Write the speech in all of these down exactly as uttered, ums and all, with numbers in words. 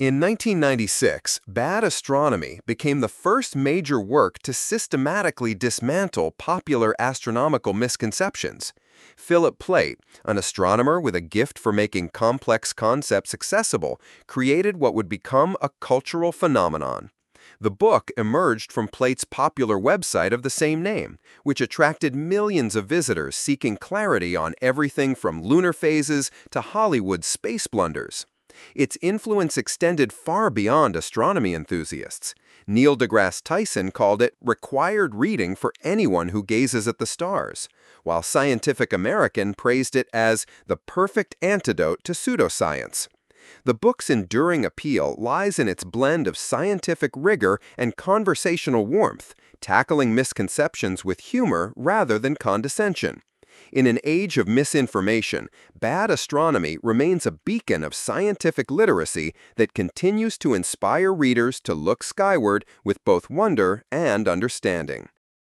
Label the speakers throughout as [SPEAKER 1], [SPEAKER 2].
[SPEAKER 1] In nineteen ninety-six, Bad Astronomy became the first major work to systematically dismantle popular astronomical misconceptions. Philip Plait, an astronomer with a gift for making complex concepts accessible, created what would become a cultural phenomenon. The book emerged from Plait's popular website of the same name, which attracted millions of visitors seeking clarity on everything from lunar phases to Hollywood space blunders. Its influence extended far beyond astronomy enthusiasts. Neil deGrasse Tyson called it required reading for anyone who gazes at the stars, while Scientific American praised it as the perfect antidote to pseudoscience. The book's enduring appeal lies in its blend of scientific rigor and conversational warmth, tackling misconceptions with humor rather than condescension. In an age of misinformation, Bad Astronomy remains a beacon of scientific literacy that continues to inspire readers to look skyward with both wonder and understanding.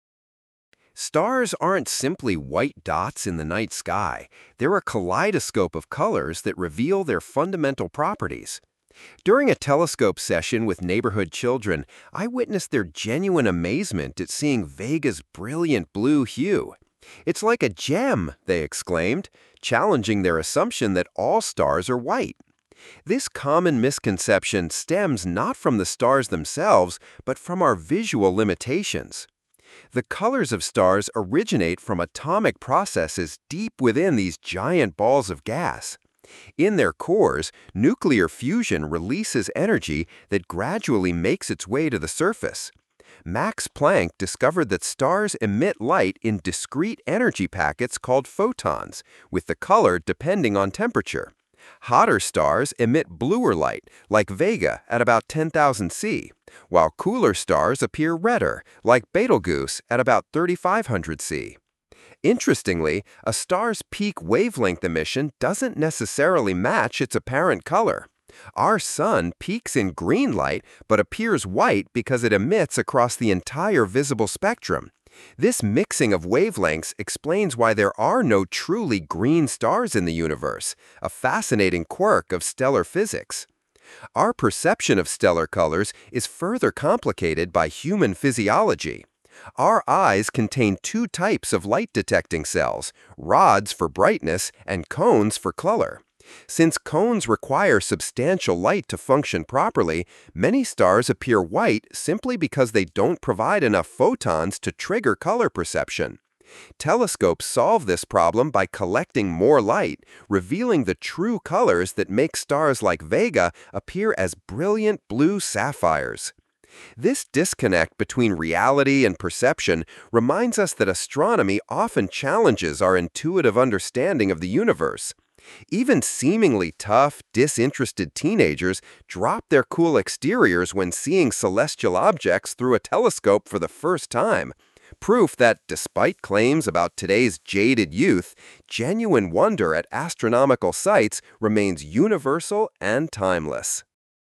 [SPEAKER 1] Stars aren't simply white dots in the night sky. They're a kaleidoscope of colors that reveal their fundamental properties. During a telescope session with neighborhood children, I witnessed their genuine amazement at seeing Vega's brilliant blue hue. "It's like a gem," they exclaimed, challenging their assumption that all stars are white. This common misconception stems not from the stars themselves, but from our visual limitations. The colors of stars originate from atomic processes deep within these giant balls of gas. In their cores, nuclear fusion releases energy that gradually makes its way to the surface. Max Planck discovered that stars emit light in discrete energy packets called photons, with the color depending on temperature. Hotter stars emit bluer light, like Vega at about ten thousand C, while cooler stars appear redder, like Betelgeuse at about thirty-five hundred C. Interestingly, a star's peak wavelength emission doesn't necessarily match its apparent color. Our sun peaks in green light but appears white because it emits across the entire visible spectrum. This mixing of wavelengths explains why there are no truly green stars in the universe, a fascinating quirk of stellar physics. Our perception of stellar colors is further complicated by human physiology. Our eyes contain two types of light-detecting cells, rods for brightness and cones for color. Since cones require substantial light to function properly, many stars appear white simply because they don't provide enough photons to trigger color perception. Telescopes solve this problem by collecting more light, revealing the true colors that make stars like Vega appear as brilliant blue sapphires. This disconnect between reality and perception reminds us that astronomy often challenges our intuitive understanding of the universe. Even seemingly tough, disinterested teenagers drop their cool exteriors when seeing celestial objects through a telescope for the first time. Proof that, despite claims about today's jaded youth, genuine wonder at astronomical sights remains universal and timeless.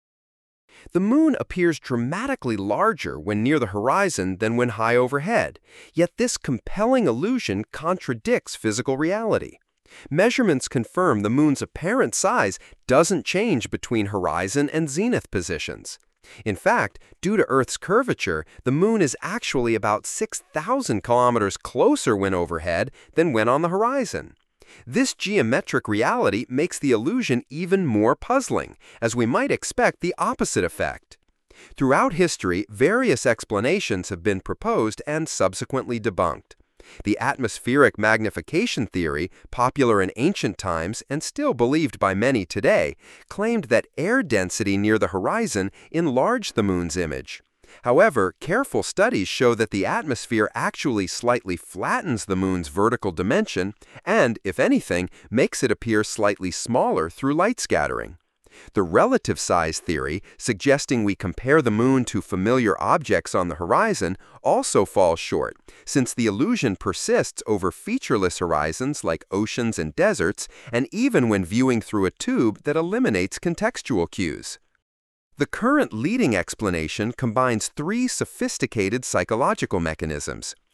[SPEAKER 1] The moon appears dramatically larger when near the horizon than when high overhead, yet this compelling illusion contradicts physical reality. Measurements confirm the moon's apparent size doesn't change between horizon and zenith positions. In fact, due to Earth's curvature, the moon is actually about six thousand kilometers closer when overhead than when on the horizon. This geometric reality makes the illusion even more puzzling, as we might expect the opposite effect. Throughout history, various explanations have been proposed and subsequently debunked. The atmospheric magnification theory, popular in ancient times and still believed by many today, claimed that air density near the horizon enlarged the moon's image. However, careful studies show that the atmosphere actually slightly flattens the moon's vertical dimension and, if anything, makes it appear slightly smaller through light scattering. The relative size theory, suggesting we compare the moon to familiar objects on the horizon, also falls short, since the illusion persists over featureless horizons like oceans and deserts, and even when viewing through a tube that eliminates contextual cues. The current leading explanation combines three sophisticated psychological mechanisms.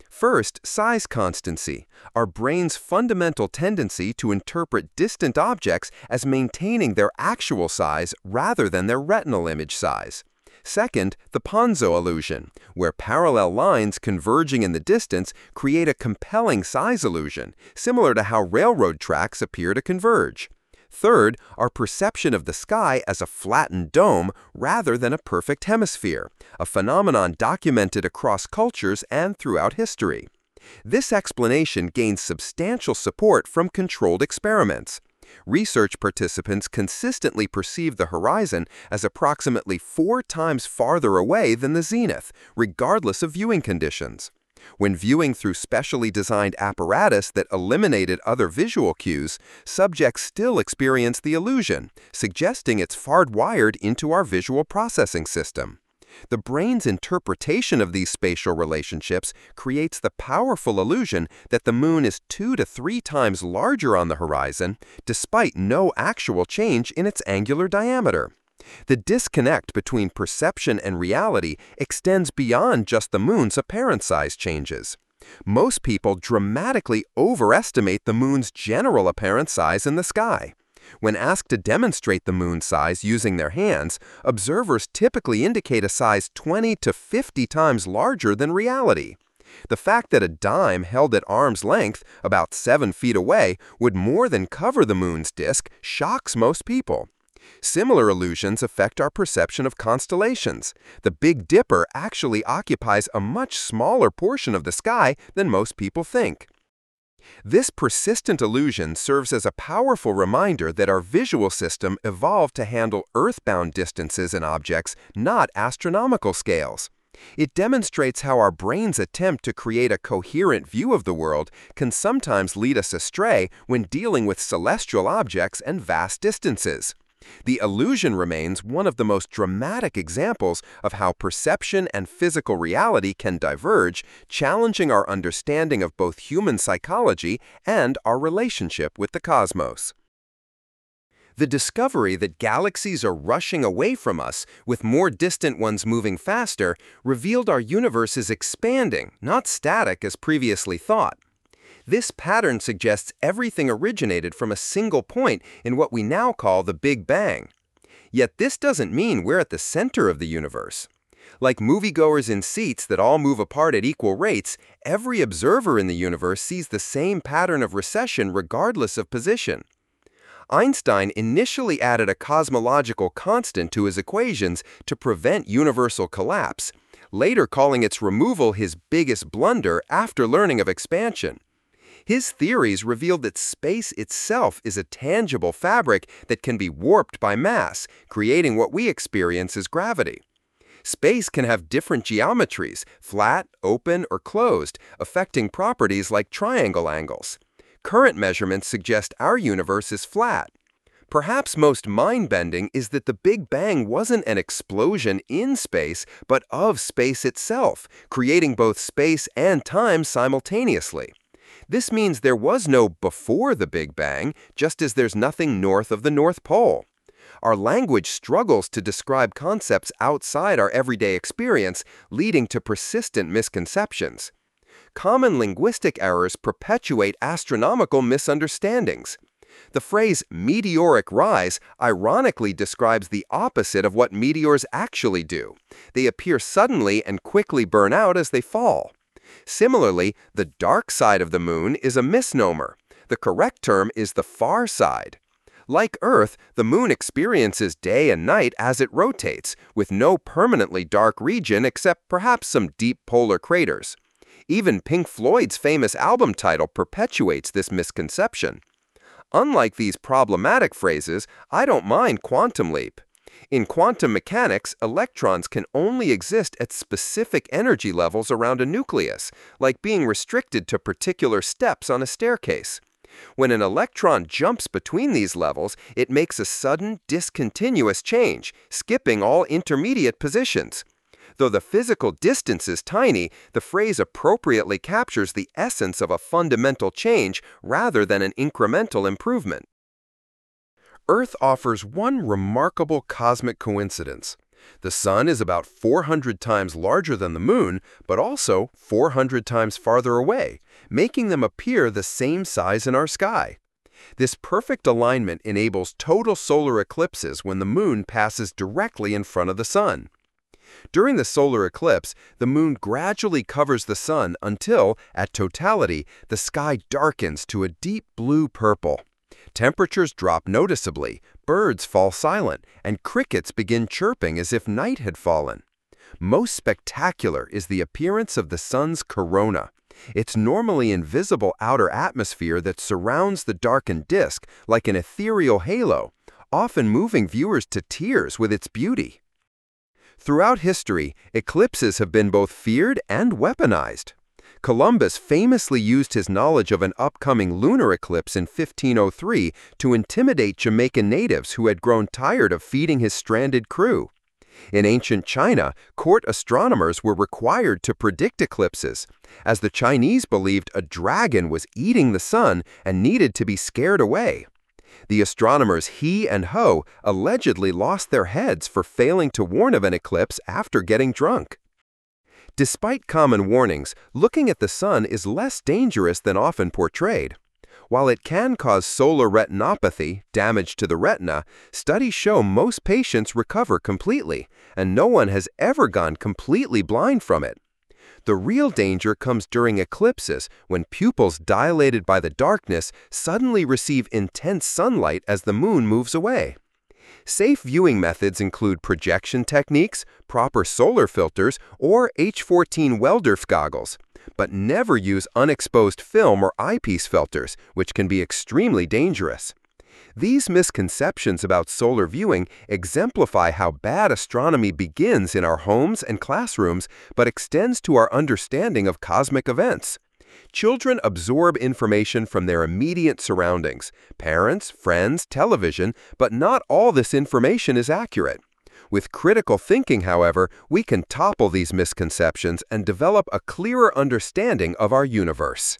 [SPEAKER 1] First, size constancy, our brain's fundamental tendency to interpret distant objects as maintaining their actual size rather than their retinal image size. Second, the Ponzo illusion, where parallel lines converging in the distance create a compelling size illusion, similar to how railroad tracks appear to converge. Third, our perception of the sky as a flattened dome rather than a perfect hemisphere, a phenomenon documented across cultures and throughout history. This explanation gains substantial support from controlled experiments. Research participants consistently perceive the horizon as approximately four times farther away than the zenith, regardless of viewing conditions. When viewing through specially designed apparatus that eliminated other visual cues, subjects still experience the illusion, suggesting it's hardwired into our visual processing system. The brain's interpretation of these spatial relationships creates the powerful illusion that the moon is two to three times larger on the horizon, despite no actual change in its angular diameter. The disconnect between perception and reality extends beyond just the moon's apparent size changes. Most people dramatically overestimate the moon's general apparent size in the sky. When asked to demonstrate the moon's size using their hands, observers typically indicate a size twenty to fifty times larger than reality. The fact that a dime held at arm's length, about seven feet away, would more than cover the moon's disk shocks most people. Similar illusions affect our perception of constellations. The Big Dipper actually occupies a much smaller portion of the sky than most people think. This persistent illusion serves as a powerful reminder that our visual system evolved to handle earthbound distances and objects, not astronomical scales. It demonstrates how our brain's attempt to create a coherent view of the world can sometimes lead us astray when dealing with celestial objects and vast distances. The illusion remains one of the most dramatic examples of how perception and physical reality can diverge, challenging our understanding of both human psychology and our relationship with the cosmos. The discovery that galaxies are rushing away from us, with more distant ones moving faster, revealed our universe is expanding, not static as previously thought. This pattern suggests everything originated from a single point in what we now call the Big Bang. Yet this doesn't mean we're at the center of the universe. Like moviegoers in seats that all move apart at equal rates, every observer in the universe sees the same pattern of recession regardless of position. Einstein initially added a cosmological constant to his equations to prevent universal collapse, later calling its removal his biggest blunder after learning of expansion. His theories revealed that space itself is a tangible fabric that can be warped by mass, creating what we experience as gravity. Space can have different geometries, flat, open, or closed, affecting properties like triangle angles. Current measurements suggest our universe is flat. Perhaps most mind-bending is that the Big Bang wasn't an explosion in space, but of space itself, creating both space and time simultaneously. This means there was no before the Big Bang, just as there's nothing north of the North Pole. Our language struggles to describe concepts outside our everyday experience, leading to persistent misconceptions. Common linguistic errors perpetuate astronomical misunderstandings. The phrase meteoric rise ironically describes the opposite of what meteors actually do. They appear suddenly and quickly burn out as they fall. Similarly, the dark side of the moon is a misnomer. The correct term is the far side. Like Earth, the moon experiences day and night as it rotates, with no permanently dark region except perhaps some deep polar craters. Even Pink Floyd's famous album title perpetuates this misconception. Unlike these problematic phrases, I don't mind quantum leap. In quantum mechanics, electrons can only exist at specific energy levels around a nucleus, like being restricted to particular steps on a staircase. When an electron jumps between these levels, it makes a sudden, discontinuous change, skipping all intermediate positions. Though the physical distance is tiny, the phrase appropriately captures the essence of a fundamental change rather than an incremental improvement. Earth offers one remarkable cosmic coincidence. The sun is about four hundred times larger than the moon, but also four hundred times farther away, making them appear the same size in our sky. This perfect alignment enables total solar eclipses when the moon passes directly in front of the sun. During the solar eclipse, the moon gradually covers the sun until, at totality, the sky darkens to a deep blue-purple. Temperatures drop noticeably, birds fall silent, and crickets begin chirping as if night had fallen. Most spectacular is the appearance of the sun's corona, its normally invisible outer atmosphere that surrounds the darkened disk like an ethereal halo, often moving viewers to tears with its beauty. Throughout history, eclipses have been both feared and weaponized. Columbus famously used his knowledge of an upcoming lunar eclipse in fifteen oh three to intimidate Jamaican natives who had grown tired of feeding his stranded crew. In ancient China, court astronomers were required to predict eclipses, as the Chinese believed a dragon was eating the sun and needed to be scared away. The astronomers He and Ho allegedly lost their heads for failing to warn of an eclipse after getting drunk. Despite common warnings, looking at the sun is less dangerous than often portrayed. While it can cause solar retinopathy, damage to the retina, studies show most patients recover completely, and no one has ever gone completely blind from it. The real danger comes during eclipses when pupils dilated by the darkness suddenly receive intense sunlight as the moon moves away. Safe viewing methods include projection techniques, proper solar filters, or H fourteen Weldorf goggles, but never use unexposed film or eyepiece filters, which can be extremely dangerous. These misconceptions about solar viewing exemplify how bad astronomy begins in our homes and classrooms, but extends to our understanding of cosmic events. Children absorb information from their immediate surroundings, parents, friends, television, but not all this information is accurate. With critical thinking, however, we can topple these misconceptions and develop a clearer understanding of our universe.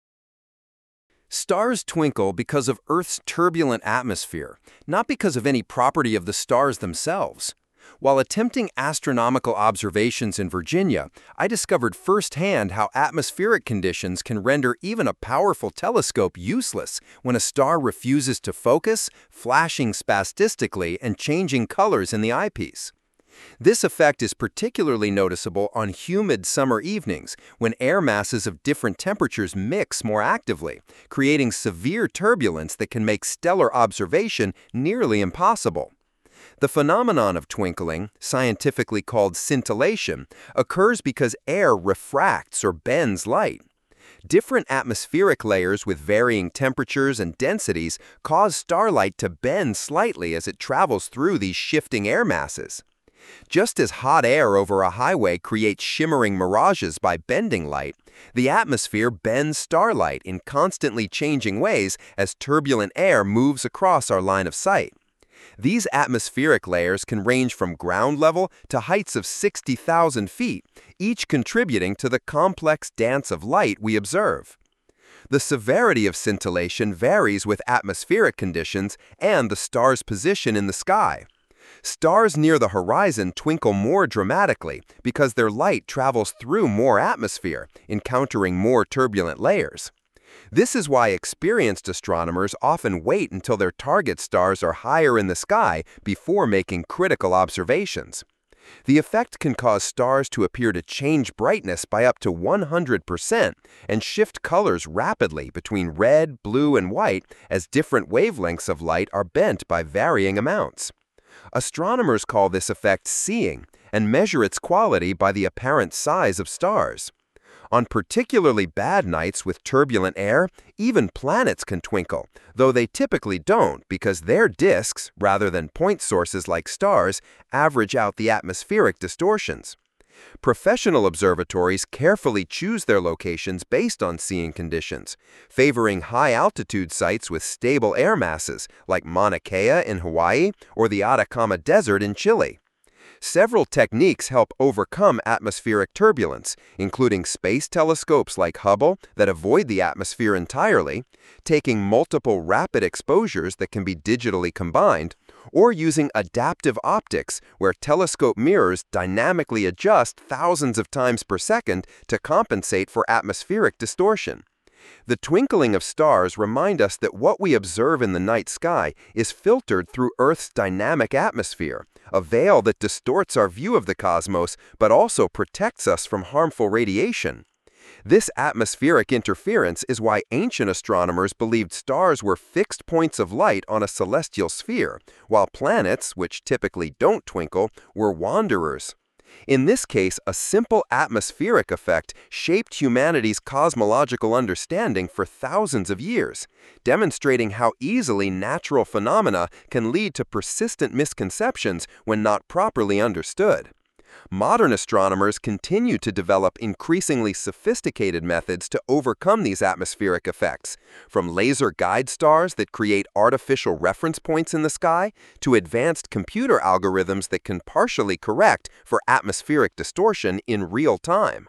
[SPEAKER 1] Stars twinkle because of Earth's turbulent atmosphere, not because of any property of the stars themselves. While attempting astronomical observations in Virginia, I discovered firsthand how atmospheric conditions can render even a powerful telescope useless when a star refuses to focus, flashing spastically and changing colors in the eyepiece. This effect is particularly noticeable on humid summer evenings when air masses of different temperatures mix more actively, creating severe turbulence that can make stellar observation nearly impossible. The phenomenon of twinkling, scientifically called scintillation, occurs because air refracts or bends light. Different atmospheric layers with varying temperatures and densities cause starlight to bend slightly as it travels through these shifting air masses. Just as hot air over a highway creates shimmering mirages by bending light, the atmosphere bends starlight in constantly changing ways as turbulent air moves across our line of sight. These atmospheric layers can range from ground level to heights of sixty thousand feet, each contributing to the complex dance of light we observe. The severity of scintillation varies with atmospheric conditions and the star's position in the sky. Stars near the horizon twinkle more dramatically because their light travels through more atmosphere, encountering more turbulent layers. This is why experienced astronomers often wait until their target stars are higher in the sky before making critical observations. The effect can cause stars to appear to change brightness by up to one hundred percent and shift colors rapidly between red, blue, and white as different wavelengths of light are bent by varying amounts. Astronomers call this effect seeing and measure its quality by the apparent size of stars. On particularly bad nights with turbulent air, even planets can twinkle, though they typically don't because their disks, rather than point sources like stars, average out the atmospheric distortions. Professional observatories carefully choose their locations based on seeing conditions, favoring high-altitude sites with stable air masses like Mauna Kea in Hawaii or the Atacama Desert in Chile. Several techniques help overcome atmospheric turbulence, including space telescopes like Hubble that avoid the atmosphere entirely, taking multiple rapid exposures that can be digitally combined, or using adaptive optics, where telescope mirrors dynamically adjust thousands of times per second to compensate for atmospheric distortion. The twinkling of stars remind us that what we observe in the night sky is filtered through Earth's dynamic atmosphere, a veil that distorts our view of the cosmos but also protects us from harmful radiation. This atmospheric interference is why ancient astronomers believed stars were fixed points of light on a celestial sphere, while planets, which typically don't twinkle, were wanderers. In this case, a simple atmospheric effect shaped humanity's cosmological understanding for thousands of years, demonstrating how easily natural phenomena can lead to persistent misconceptions when not properly understood. Modern astronomers continue to develop increasingly sophisticated methods to overcome these atmospheric effects, from laser guide stars that create artificial reference points in the sky to advanced computer algorithms that can partially correct for atmospheric distortion in real time.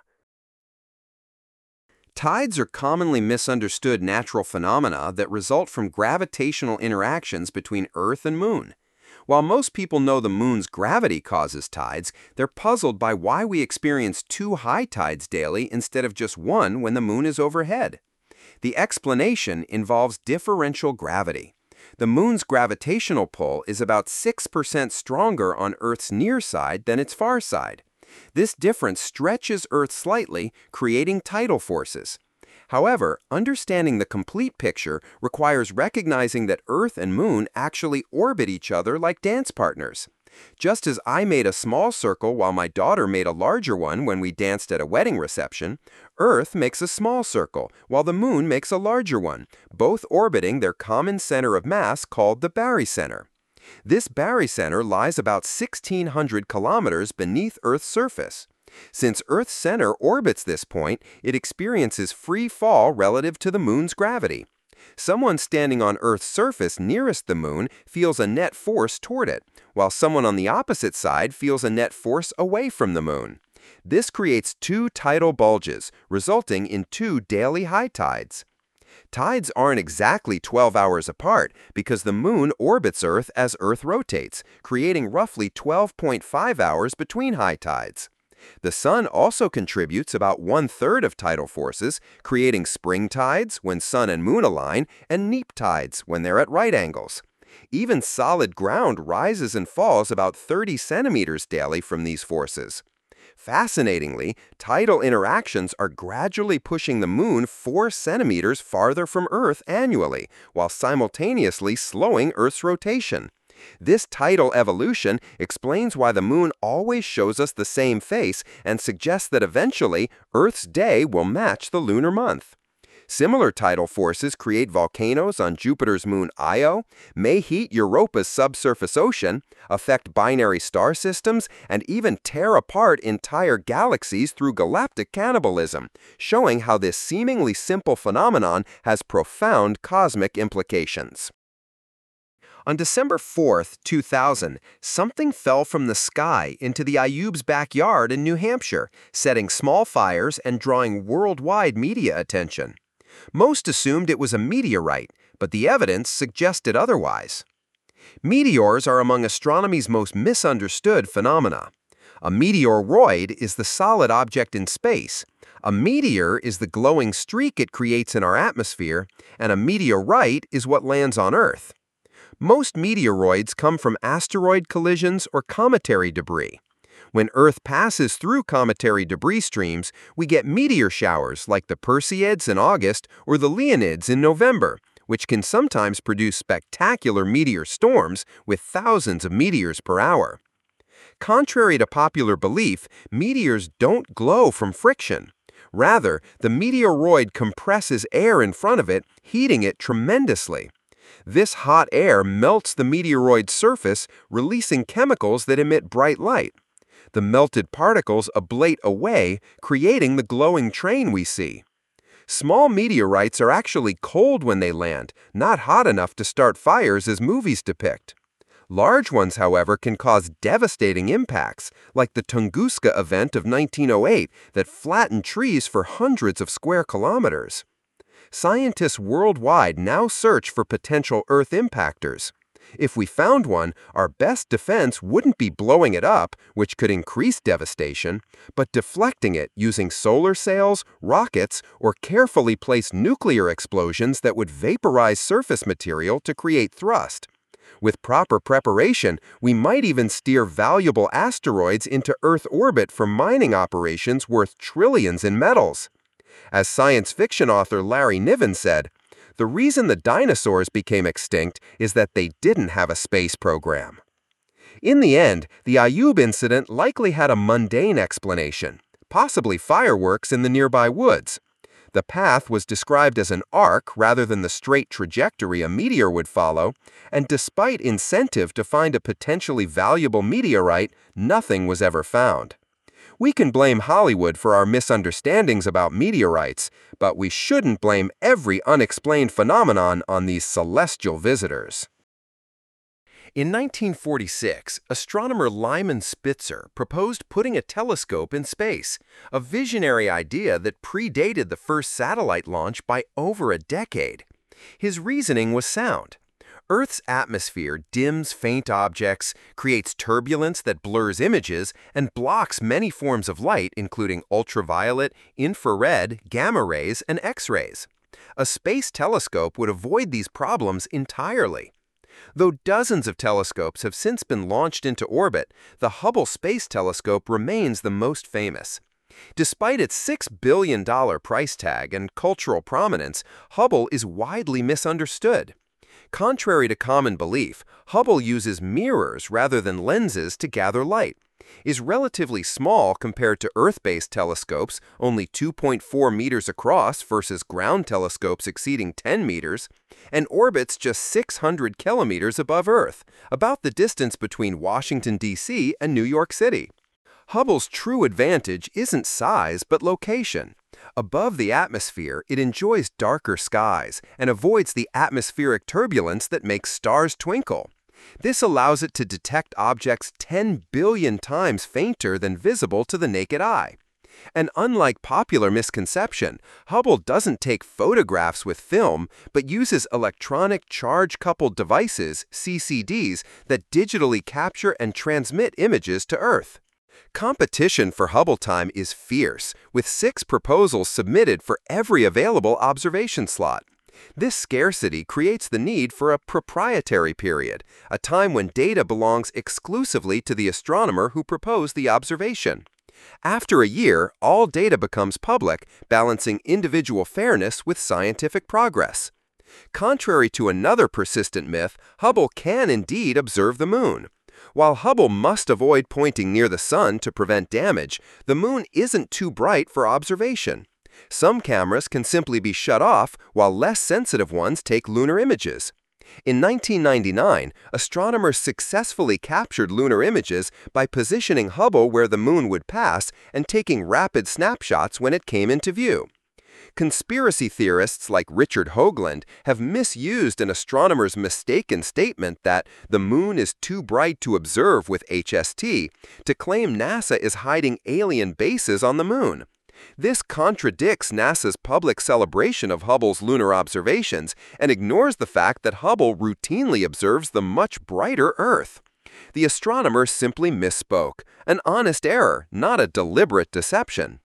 [SPEAKER 1] Tides are commonly misunderstood natural phenomena that result from gravitational interactions between Earth and Moon. While most people know the Moon's gravity causes tides, they're puzzled by why we experience two high tides daily instead of just one when the Moon is overhead. The explanation involves differential gravity. The Moon's gravitational pull is about six percent stronger on Earth's near side than its far side. This difference stretches Earth slightly, creating tidal forces. However, understanding the complete picture requires recognizing that Earth and Moon actually orbit each other like dance partners. Just as I made a small circle while my daughter made a larger one when we danced at a wedding reception, Earth makes a small circle while the Moon makes a larger one, both orbiting their common center of mass called the barycenter. This barycenter lies about sixteen hundred kilometers beneath Earth's surface. Since Earth's center orbits this point, it experiences free fall relative to the Moon's gravity. Someone standing on Earth's surface nearest the Moon feels a net force toward it, while someone on the opposite side feels a net force away from the Moon. This creates two tidal bulges, resulting in two daily high tides. Tides aren't exactly twelve hours apart because the Moon orbits Earth as Earth rotates, creating roughly twelve point five hours between high tides. The Sun also contributes about one-third of tidal forces, creating spring tides when Sun and Moon align and neap tides when they're at right angles. Even solid ground rises and falls about thirty centimeters daily from these forces. Fascinatingly, tidal interactions are gradually pushing the Moon four centimeters farther from Earth annually, while simultaneously slowing Earth's rotation. This tidal evolution explains why the Moon always shows us the same face and suggests that eventually Earth's day will match the lunar month. Similar tidal forces create volcanoes on Jupiter's moon Io, may heat Europa's subsurface ocean, affect binary star systems, and even tear apart entire galaxies through galactic cannibalism, showing how this seemingly simple phenomenon has profound cosmic implications. On December fourth, two thousand, something fell from the sky into the Ayub's backyard in New Hampshire, setting small fires and drawing worldwide media attention. Most assumed it was a meteorite, but the evidence suggested otherwise. Meteors are among astronomy's most misunderstood phenomena. A meteoroid is the solid object in space. A meteor is the glowing streak it creates in our atmosphere, and a meteorite is what lands on Earth. Most meteoroids come from asteroid collisions or cometary debris. When Earth passes through cometary debris streams, we get meteor showers like the Perseids in August or the Leonids in November, which can sometimes produce spectacular meteor storms with thousands of meteors per hour. Contrary to popular belief, meteors don't glow from friction. Rather, the meteoroid compresses air in front of it, heating it tremendously. This hot air melts the meteoroid's surface, releasing chemicals that emit bright light. The melted particles ablate away, creating the glowing train we see. Small meteorites are actually cold when they land, not hot enough to start fires as movies depict. Large ones, however, can cause devastating impacts, like the Tunguska event of nineteen oh eight that flattened trees for hundreds of square kilometers. Scientists worldwide now search for potential Earth impactors. If we found one, our best defense wouldn't be blowing it up, which could increase devastation, but deflecting it using solar sails, rockets, or carefully placed nuclear explosions that would vaporize surface material to create thrust. With proper preparation, we might even steer valuable asteroids into Earth orbit for mining operations worth trillions in metals. As science fiction author Larry Niven said, "The reason the dinosaurs became extinct is that they didn't have a space program." In the end, the Ayub incident likely had a mundane explanation, possibly fireworks in the nearby woods. The path was described as an arc rather than the straight trajectory a meteor would follow, and despite incentive to find a potentially valuable meteorite, nothing was ever found. We can blame Hollywood for our misunderstandings about meteorites, but we shouldn't blame every unexplained phenomenon on these celestial visitors. In nineteen forty-six, astronomer Lyman Spitzer proposed putting a telescope in space, a visionary idea that predated the first satellite launch by over a decade. His reasoning was sound. Earth's atmosphere dims faint objects, creates turbulence that blurs images, and blocks many forms of light, including ultraviolet, infrared, gamma rays, and X-rays. A space telescope would avoid these problems entirely. Though dozens of telescopes have since been launched into orbit, the Hubble Space Telescope remains the most famous. Despite its six billion dollar price tag and cultural prominence, Hubble is widely misunderstood. Contrary to common belief, Hubble uses mirrors rather than lenses to gather light, is relatively small compared to Earth-based telescopes, only two point four meters across versus ground telescopes exceeding ten meters, and orbits just six hundred kilometers above Earth, about the distance between Washington, D C and New York City. Hubble's true advantage isn't size but location. Above the atmosphere, it enjoys darker skies and avoids the atmospheric turbulence that makes stars twinkle. This allows it to detect objects ten billion times fainter than visible to the naked eye. And unlike popular misconception, Hubble doesn't take photographs with film, but uses electronic charge-coupled devices, C C Ds, that digitally capture and transmit images to Earth. Competition for Hubble time is fierce, with six proposals submitted for every available observation slot. This scarcity creates the need for a proprietary period, a time when data belongs exclusively to the astronomer who proposed the observation. After a year, all data becomes public, balancing individual fairness with scientific progress. Contrary to another persistent myth, Hubble can indeed observe the Moon. While Hubble must avoid pointing near the Sun to prevent damage, the Moon isn't too bright for observation. Some cameras can simply be shut off, while less sensitive ones take lunar images. In nineteen ninety-nine, astronomers successfully captured lunar images by positioning Hubble where the Moon would pass and taking rapid snapshots when it came into view. Conspiracy theorists like Richard Hoagland have misused an astronomer's mistaken statement that the Moon is too bright to observe with H S T to claim NASA is hiding alien bases on the Moon. This contradicts NASA's public celebration of Hubble's lunar observations and ignores the fact that Hubble routinely observes the much brighter Earth. The astronomer simply misspoke, an honest error, not a deliberate deception.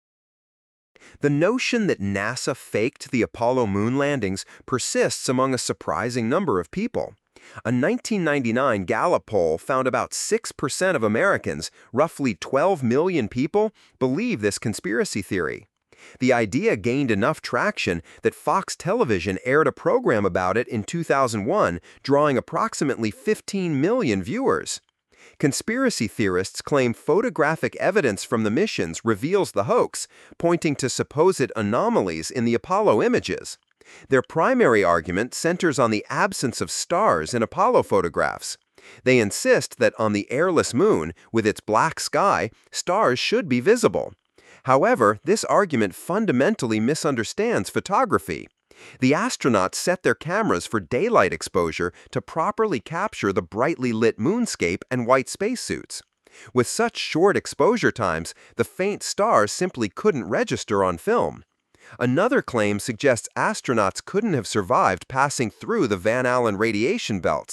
[SPEAKER 1] The notion that NASA faked the Apollo moon landings persists among a surprising number of people. A nineteen ninety-nine Gallup poll found about six percent of Americans, roughly twelve million people, believe this conspiracy theory. The idea gained enough traction that Fox Television aired a program about it in two thousand one, drawing approximately fifteen million viewers. Conspiracy theorists claim photographic evidence from the missions reveals the hoax, pointing to supposed anomalies in the Apollo images. Their primary argument centers on the absence of stars in Apollo photographs. They insist that on the airless Moon, with its black sky, stars should be visible. However, this argument fundamentally misunderstands photography. The astronauts set their cameras for daylight exposure to properly capture the brightly lit moonscape and white spacesuits. With such short exposure times, the faint stars simply couldn't register on film. Another claim suggests astronauts couldn't have survived passing through the Van Allen radiation belts.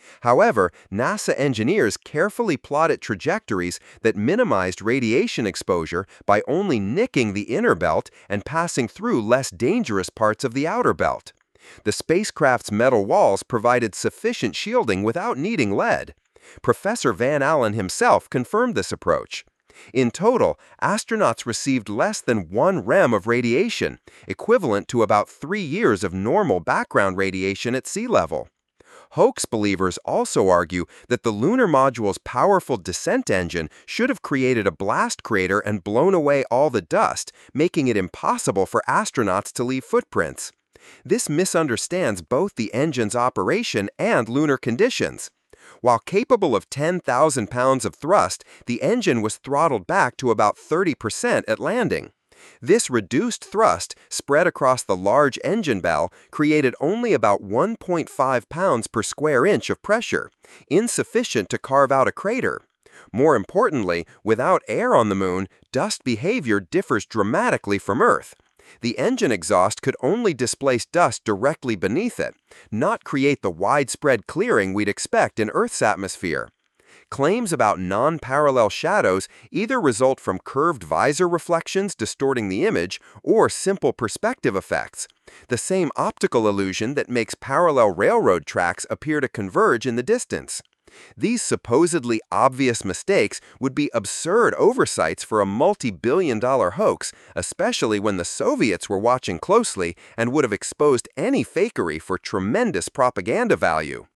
[SPEAKER 1] However, NASA engineers carefully plotted trajectories that minimized radiation exposure by only nicking the inner belt and passing through less dangerous parts of the outer belt. The spacecraft's metal walls provided sufficient shielding without needing lead. Professor Van Allen himself confirmed this approach. In total, astronauts received less than one rem of radiation, equivalent to about three years of normal background radiation at sea level. Hoax believers also argue that the lunar module's powerful descent engine should have created a blast crater and blown away all the dust, making it impossible for astronauts to leave footprints. This misunderstands both the engine's operation and lunar conditions. While capable of ten thousand pounds of thrust, the engine was throttled back to about thirty percent at landing. This reduced thrust, spread across the large engine bell, created only about one point five pounds per square inch of pressure, insufficient to carve out a crater. More importantly, without air on the Moon, dust behavior differs dramatically from Earth. The engine exhaust could only displace dust directly beneath it, not create the widespread clearing we'd expect in Earth's atmosphere. Claims about non-parallel shadows either result from curved visor reflections distorting the image or simple perspective effects, the same optical illusion that makes parallel railroad tracks appear to converge in the distance. These supposedly obvious mistakes would be absurd oversights for a multi-billion dollar hoax, especially when the Soviets were watching closely and would have exposed any fakery for tremendous propaganda value.